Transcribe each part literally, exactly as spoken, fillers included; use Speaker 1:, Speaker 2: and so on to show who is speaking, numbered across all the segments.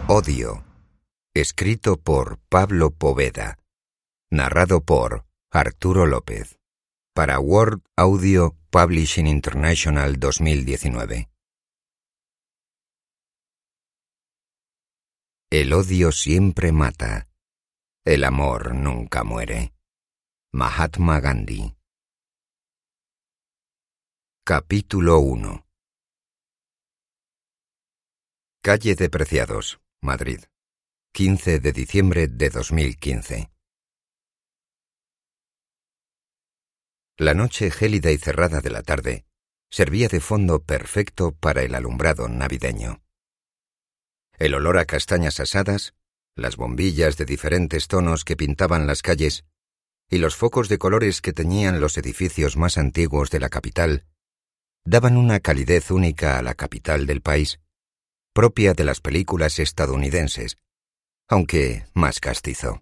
Speaker 1: Odio, escrito por Pablo Poveda, narrado por Arturo López, para World Audio Publishing International dos mil diecinueve. El odio siempre mata, el amor nunca muere. Mahatma Gandhi. Capítulo uno. Calle de Preciados, Madrid, quince de diciembre de dos mil quince. La noche gélida y cerrada de la tarde servía de fondo perfecto para el alumbrado navideño. El olor a castañas asadas, las bombillas de diferentes tonos que pintaban las calles y los focos de colores que teñían los edificios más antiguos de la capital daban una calidez única a la capital del país, propia de las películas estadounidenses, aunque más castizo.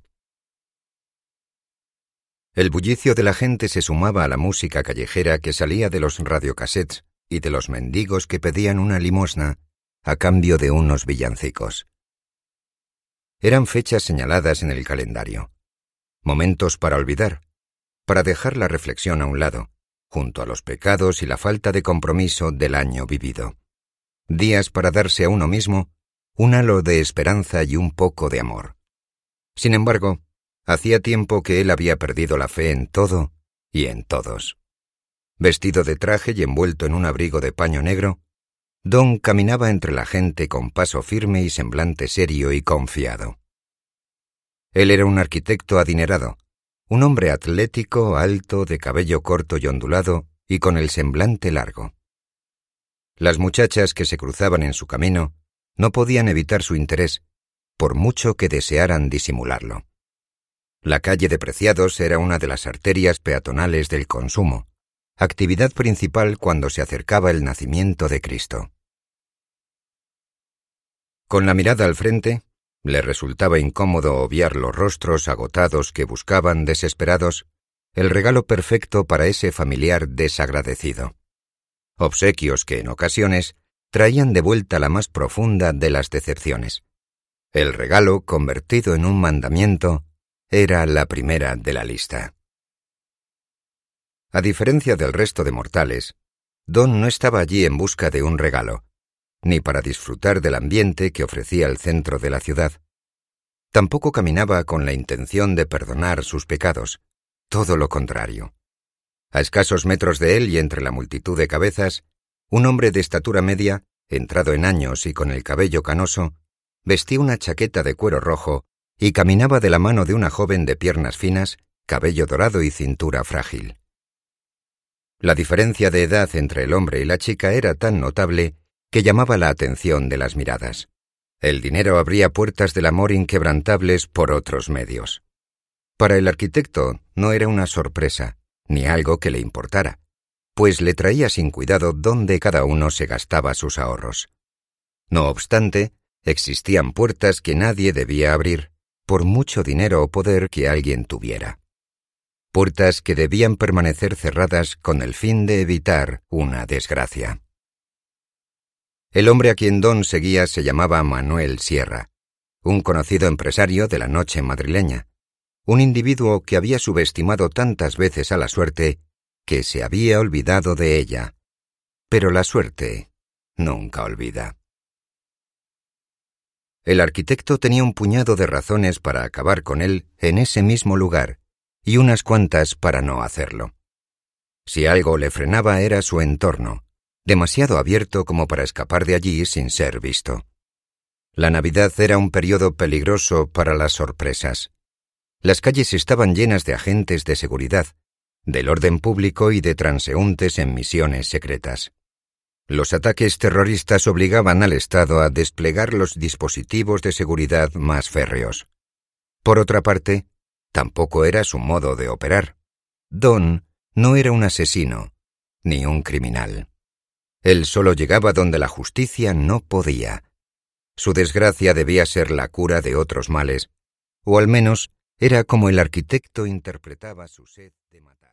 Speaker 1: El bullicio de la gente se sumaba a la música callejera que salía de los radiocassettes y de los mendigos que pedían una limosna a cambio de unos villancicos. Eran fechas señaladas en el calendario, momentos para olvidar, para dejar la reflexión a un lado, junto a los pecados y la falta de compromiso del año vivido. Días para darse a uno mismo un halo de esperanza y un poco de amor. Sin embargo, hacía tiempo que él había perdido la fe en todo y en todos. Vestido de traje y envuelto en un abrigo de paño negro, Don caminaba entre la gente con paso firme y semblante serio y confiado. Él era un arquitecto adinerado, un hombre atlético, alto, de cabello corto y ondulado y con el semblante largo. Las muchachas que se cruzaban en su camino no podían evitar su interés, por mucho que desearan disimularlo. La calle de Preciados era una de las arterias peatonales del consumo, actividad principal cuando se acercaba el nacimiento de Cristo. Con la mirada al frente, le resultaba incómodo obviar los rostros agotados que buscaban, desesperados, el regalo perfecto para ese familiar desagradecido. Obsequios que, en ocasiones, traían de vuelta la más profunda de las decepciones. El regalo, convertido en un mandamiento, era la primera de la lista. A diferencia del resto de mortales, Don no estaba allí en busca de un regalo, ni para disfrutar del ambiente que ofrecía el centro de la ciudad. Tampoco caminaba con la intención de perdonar sus pecados, todo lo contrario. A escasos metros de él y entre la multitud de cabezas, un hombre de estatura media, entrado en años y con el cabello canoso, vestía una chaqueta de cuero rojo y caminaba de la mano de una joven de piernas finas, cabello dorado y cintura frágil. La diferencia de edad entre el hombre y la chica era tan notable que llamaba la atención de las miradas. El dinero abría puertas del amor inquebrantables por otros medios. Para el arquitecto no era una sorpresa, ni algo que le importara, pues le traía sin cuidado dónde cada uno se gastaba sus ahorros. No obstante, existían puertas que nadie debía abrir, por mucho dinero o poder que alguien tuviera. Puertas que debían permanecer cerradas con el fin de evitar una desgracia. El hombre a quien Don seguía se llamaba Manuel Sierra, un conocido empresario de la noche madrileña, un individuo que había subestimado tantas veces a la suerte que se había olvidado de ella. Pero la suerte nunca olvida. El arquitecto tenía un puñado de razones para acabar con él en ese mismo lugar y unas cuantas para no hacerlo. Si algo le frenaba era su entorno, demasiado abierto como para escapar de allí sin ser visto. La Navidad era un periodo peligroso para las sorpresas. Las calles estaban llenas de agentes de seguridad, del orden público y de transeúntes en misiones secretas. Los ataques terroristas obligaban al Estado a desplegar los dispositivos de seguridad más férreos. Por otra parte, tampoco era su modo de operar. Don no era un asesino, ni un criminal. Él solo llegaba donde la justicia no podía. Su desgracia debía ser la cura de otros males, o al menos era como el arquitecto interpretaba su sed de matar.